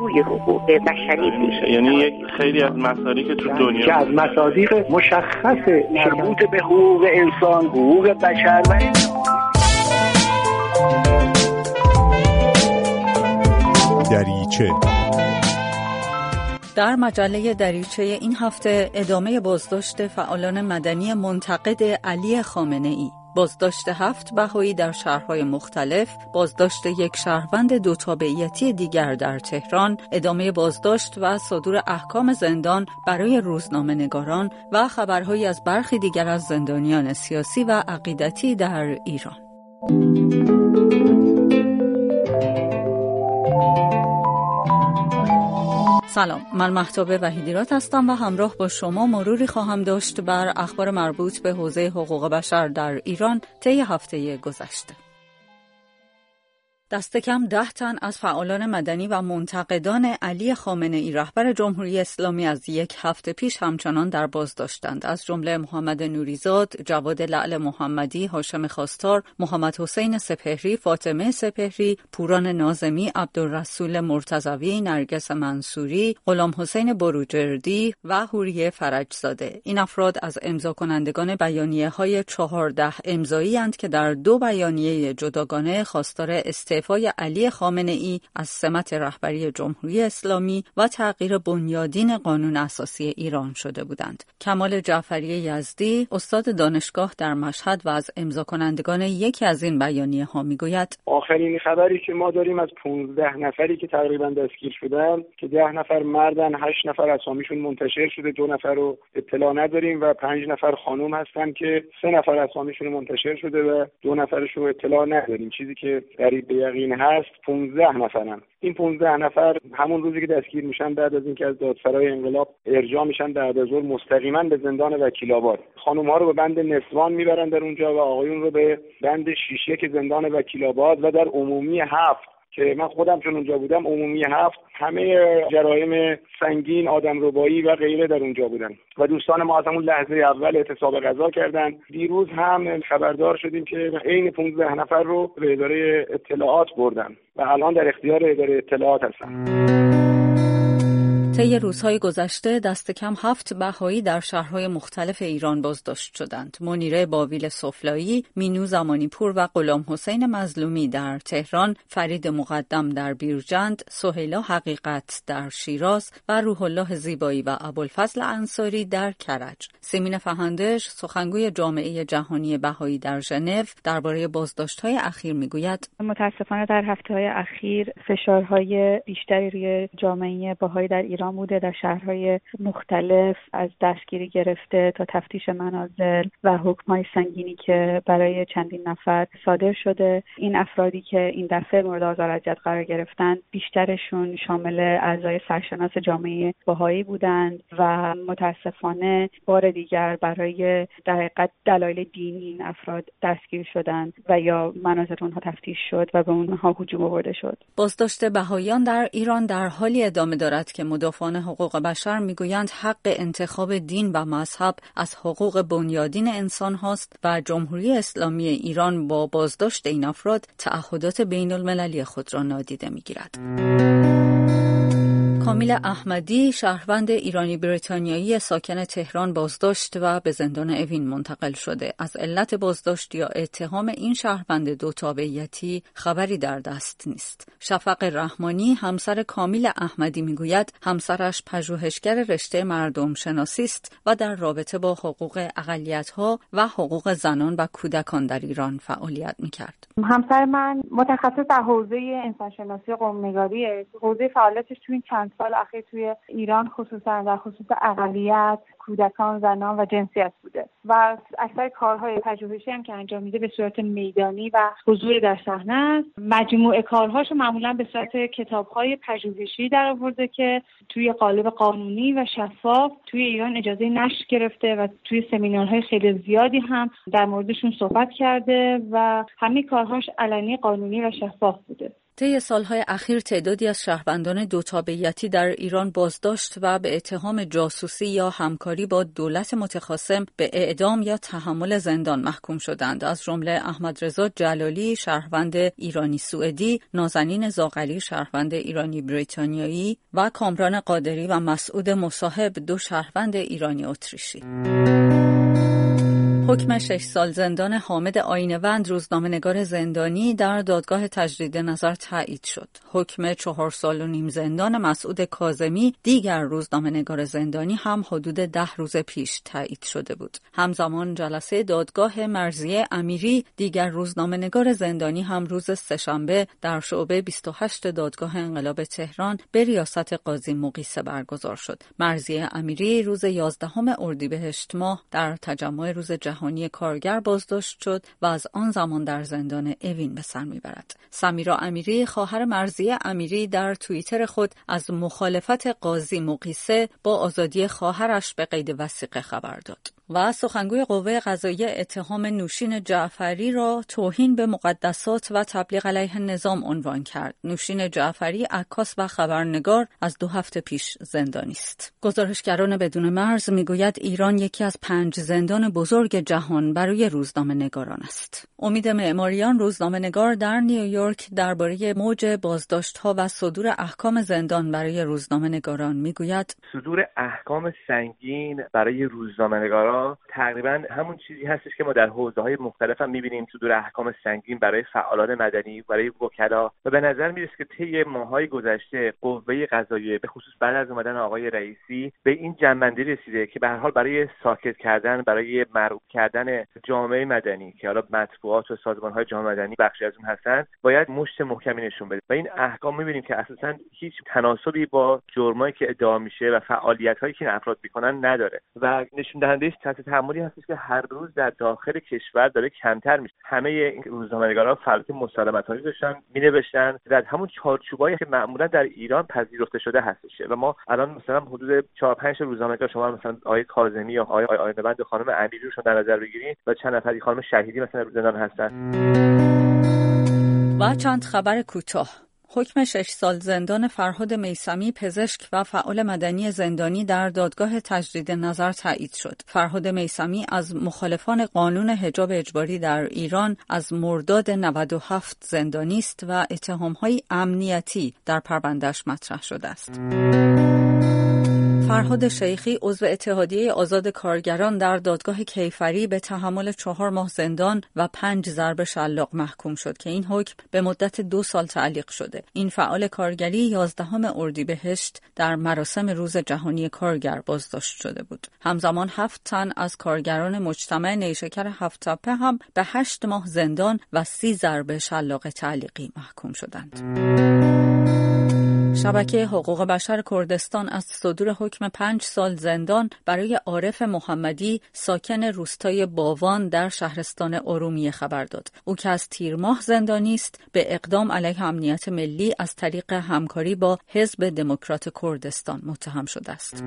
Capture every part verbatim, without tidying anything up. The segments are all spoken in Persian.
پهلوی حقوق بشری میشه. یعنی یک خیلی از مصادیق که تو دنیا که از مصادیق مشخص مربوط به حقوق انسان، حقوق بشر و دریچه. در مجله دریچه این هفته ادامه بازداشت فعالان مدنی منتقد علی خامنه‌ای، بازداشت هفت بهایی در شهرهای مختلف، بازداشت یک شهروند دو تابعیتی دیگر در تهران، ادامه بازداشت و صدور احکام زندان برای روزنامه‌نگاران و خبرهایی از برخی دیگر از زندانیان سیاسی و عقیدتی در ایران. سلام، من مهتاب وحیدیرات هستم و همراه با شما مروری خواهم داشت بر اخبار مربوط به حوزه حقوق بشر در ایران طی هفته گذشته. دست کم ده تن از فعالان مدنی و منتقدان علی خامنه‌ای رهبر جمهوری اسلامی از یک هفته پیش همچنان در بازداشتند، از جمله محمد نوریزاد، جواد لعل محمدی، هاشم خواستار، محمد حسین سپهری، فاطمه سپهری، پوران ناظمی، عبدالرسول مرتضوی، نرگس منصوری، غلام حسین بروجردی و حوریه فرجزاده. این افراد از امضا کنندگان بیانیه های چهارده امضایی اند که در دو بیانیه جداگانه خواستار استعفای علی خامنه‌ای از سمت رهبری جمهوری اسلامی و تغییر بنیادین قانون اساسی ایران شده بودند. کمال جعفری یزدی، استاد دانشگاه در مشهد و از امضا کنندگان یکی از این بیانیه ها میگوید: آخرین خبری که ما داریم از پانزده نفری که تقریبا دستگیر شدن که ده نفر مردن، هشت نفر اسامیشون منتشر شده، دو نفر رو اطلاع نداریم و پنج نفر خانم هستن که سه نفر اسامیشون منتشر شده و دو نفرش رو اطلاع نداریم. چیزی که قریب به این هست پانزده نفرن. این پانزده نفر همون روزی که دستگیر میشن بعد از اینکه از دادسرای انقلاب ارجاع میشن بعد از ظهر مستقیما به زندان وکیل‌آباد. خانم‌ها رو به بند نسوان میبرن در اونجا و آقایون رو به بند شش یک زندان وکیل‌آباد و در عمومی هفت که من خودم چون اونجا بودم عمومی هفت همه جرایم سنگین، آدمربایی و غیره در اونجا بودن و دوستان ما از همون لحظه اول اعتصاب غذا کردن. دیروز هم خبردار شدیم که عین پانزده نفر رو به اداره اطلاعات بردن و الان در اختیار اداره اطلاعات هستن. طی روزهای گذشته دست کم هفت بهایی در شهرهای مختلف ایران بازداشت شدند. منیره باویل سفلایی، مینو زمانیپور و غلام حسین مظلومی در تهران، فرید مقدم در بیرجند، سهیلا حقیقت در شیراز و روح الله زیبایی و ابوالفضل انصاری در کرج. سیمین فهندش، سخنگوی جامعه جهانی بهایی در ژنو، درباره بازداشت‌های اخیر میگوید: متاسفانه در هفته‌های اخیر فشارهای بیشتری روی جامعه بهایی در ایران بوده، در شهرهای مختلف، از دستگیری گرفته تا تفتیش منازل و حکم‌های سنگینی که برای چندین نفر صادر شده. این افرادی که این دفعه مورد آزار و اذیت قرار گرفتن بیشترشون شامل اعضای سرشناس جامعه بهایی بودند و متاسفانه بار دیگر برای در حقیقت دلایل دینی این افراد دستگیر شدند و یا منازل اونها تفتیش شد و به اونها هجوم آورده شد. بازداشت بهاییان در ایران در حالی ادامه دارد که مدافعان حقوق بشر میگویند حق انتخاب دین و مذهب از حقوق بنیادین انسان هاست و جمهوری اسلامی ایران با بازداشت این افراد تعهدات بین المللی خود را نادیده میگیرد. کامیل احمدی، شهروند ایرانی بریتانیایی ساکن تهران، بازداشت و به زندان اوین منتقل شده. از علت بازداشت یا اتهام این شهروند دو تابعیتی خبری در دست نیست. شفق رحمانی، همسر کامیل احمدی، میگوید همسرش پژوهشگر رشته مردم شناسی است و در رابطه با حقوق اقلیت‌ها و حقوق زنان و کودکان در ایران فعالیت می‌کرد. همسر من متخصص در حوزه انسانشناسی قوم‌نگاریه. حوزه فعالیتش توی این چند سال اخیر توی ایران خصوصا در خصوص اقلیت، کودکان، زنان و جنسیت بوده و اکثر کارهای پژوهشی هم که انجام میده به صورت میدانی و حضور در صحنه است. مجموعه کارهاشو معمولا به صورت کتاب‌های پژوهشی درآورده که توی قالب قانونی و شفاف توی ایران اجازه نشر گرفته و توی سمینارهای خیلی زیادی هم در موردشون صحبت کرده و همین کارهاش علنی، قانونی و شفاف بوده. طی سالهای اخیر تعدادی از شهروندان دو تابعیتی در ایران بازداشت و به اتهام جاسوسی یا همکاری با دولت متخاصم به اعدام یا تحمل زندان محکوم شدند. از جمله احمدرضا جلالی شهروند ایرانی سوئدی، نازنین زاغلی شهروند ایرانی بریتانیایی و کامران قادری و مسعود مصاحب دو شهروند ایرانی اتریشی. حکم شش سال زندان حامد آینه‌وند روزنامه‌نگار زندانی در دادگاه تجدید نظر تایید شد. حکم چهار سال و نیم زندان مسعود کاظمی دیگر روزنامه‌نگار زندانی هم حدود ده روز پیش تایید شده بود. همزمان جلسه دادگاه مرضیه امیری دیگر روزنامه‌نگار زندانی هم روز سه‌شنبه در شعبه بیست و هشت دادگاه انقلاب تهران به ریاست قاضی مقیسه برگزار شد. مرضیه امیری روز یازدهم اردیبهشت ماه در تجمع روز جهانی کارگر بازداشت شد و از آن زمان در زندان اوین به سر میبرد. سمیرا امیری خواهر مرضیه امیری در توییتر خود از مخالفت قاضی مقیسه با آزادی خواهرش به قید وثیقه خبر داد. و سخنگوی قوه قضاییه اتهام نوشین جعفری را توهین به مقدسات و تبلیغ علیه نظام عنوان کرد. نوشین جعفری عکاس و خبرنگار از دو هفته پیش زندانی است. گزارشگران بدون مرز میگوید ایران یکی از پنج زندان بزرگ جهان برای روزنامه‌نگاران است. امید معماریان روزنامه‌نگار در نیویورک درباره موج بازداشت‌ها و صدور احکام زندان برای روزنامه‌نگاران میگوید صدور احکام سنگین برای روزنامه‌نگاران تقریبا همون چیزی هستش که ما در حوزه‌های مختلف هم می‌بینیم، صدور احکام سنگین برای فعالان مدنی، برای وکلا، و به نظر میرسه که طی ماه‌های گذشته قوه قضاییه به خصوص بعد از اومدن آقای رئیسی به این جنبندی رسیده که به هر حال برای ساکت کردن، برای مرعوب کردن جامعه مدنی که حالا مطبوعات و سازمان‌های جامعه مدنی بخشی از اون هستن، باید مشت محکمی نشون بده. و این احکام می‌بینیم که اساساً هیچ تناسبی با جرمایی که ادعا میشه و فعالیت‌هایی که این افراد می‌کنن نداره و نشون دهنده سطح تحملی هستش که هر روز در داخل کشور داره کمتر میشه. همه این روزنامه‌نگاران فعالیت مسالمت‌آمیز داشتن، می‌نوشتن در همون چارچوبایی که معمولا در ایران پذیرفته شده هستش و ما الان مثلا حدود چهار پنج تا روزنامه‌نگار، شما مثلا آقای کاظمی یا آقای آینه‌وند و خانم امیری رو در نظر بگیرید و چند نفری خانم شهیدی مثلا زندان هستن. و چند خبر کوتاه. حکم شش سال زندان فرهاد میثمی پزشک و فعال مدنی زندانی در دادگاه تجدید نظر تایید شد. فرهاد میثمی از مخالفان قانون حجاب اجباری در ایران از مرداد نود و هفت زندانی است و اتهام‌های امنیتی در پرونده‌اش مطرح شده است. فرهاد شیخی عضو اتحادیه آزاد کارگران در دادگاه کیفری به تحمل چهار ماه زندان و پنج ضرب شلاق محکوم شد که این حکم به مدت دو سال تعلیق شده. این فعال کارگری یازدهم اردیبهشت در مراسم روز جهانی کارگر بازداشت شده بود. همزمان هفت تن از کارگران مجتمع نیشکر هفت تپه هم به هشت ماه زندان و سی ضرب شلاق تعلیقی محکوم شدند. شبکه حقوق بشر کردستان از صدور حکم پنج سال زندان برای عارف محمدی ساکن روستای باوان در شهرستان ارومیه خبر داد. او که از تیر ماه زندانی است به اقدام علیه امنیت ملی از طریق همکاری با حزب دموکرات کردستان متهم شده است.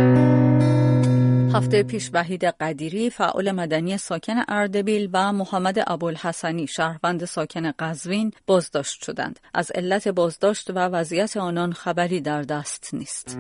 هفته پیش وحید قدیری فعال مدنی ساکن اردبیل و محمد ابوالحسنی شهروند ساکن قزوین بازداشت شدند. از علت بازداشت و وضعیت آنان خبری در دست نیست.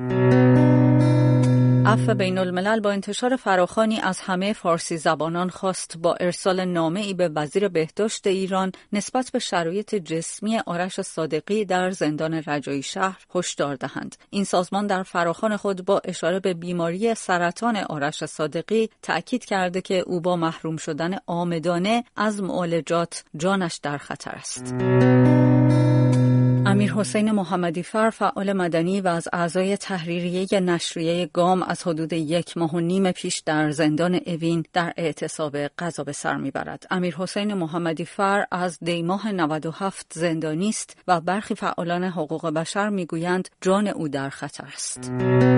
عفو بین الملل با انتشار فراخوانی از همه فارسی زبانان خواست با ارسال نامه‌ای به وزیر بهداشت ایران نسبت به شرایط جسمی آرش صادقی در زندان رجایی شهر هشدار دهند. این سازمان در فراخوان خود با اشاره به بیماری سرطان آرش صادقی تأکید کرده که او با محروم شدن عامدانه از معالجات جانش در خطر است. امیر حسین محمدی فر فعال مدنی و از اعضای تحریریه نشریه گام از حدود یک ماه و نیم پیش در زندان اوین در اعتصاب قضا به سر میبرد. امیر حسین محمدی فر از دیماه نود و هفت زندانی است و برخی فعالان حقوق بشر میگویند جان او در خطر است.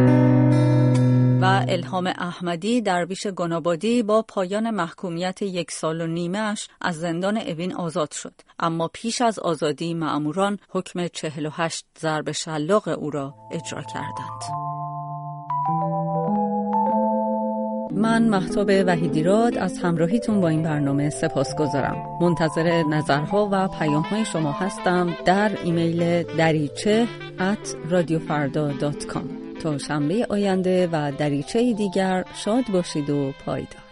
و الهام احمدی درویش گنابادی با پایان محکومیت یک سال و نیمه‌اش از زندان اوین آزاد شد، اما پیش از آزادی مأموران حکم چهل و هشت ضرب شلاق او را اجرا کردند. من مهتاب وحیدیراد از همراهیتون با این برنامه سپاسگزارم. منتظر نظرها و پیام‌های شما هستم در ایمیل دریچه ات رادیو فردا دات کام. تا شنبه آینده و دریچه دیگر شاد باشید و پایدار.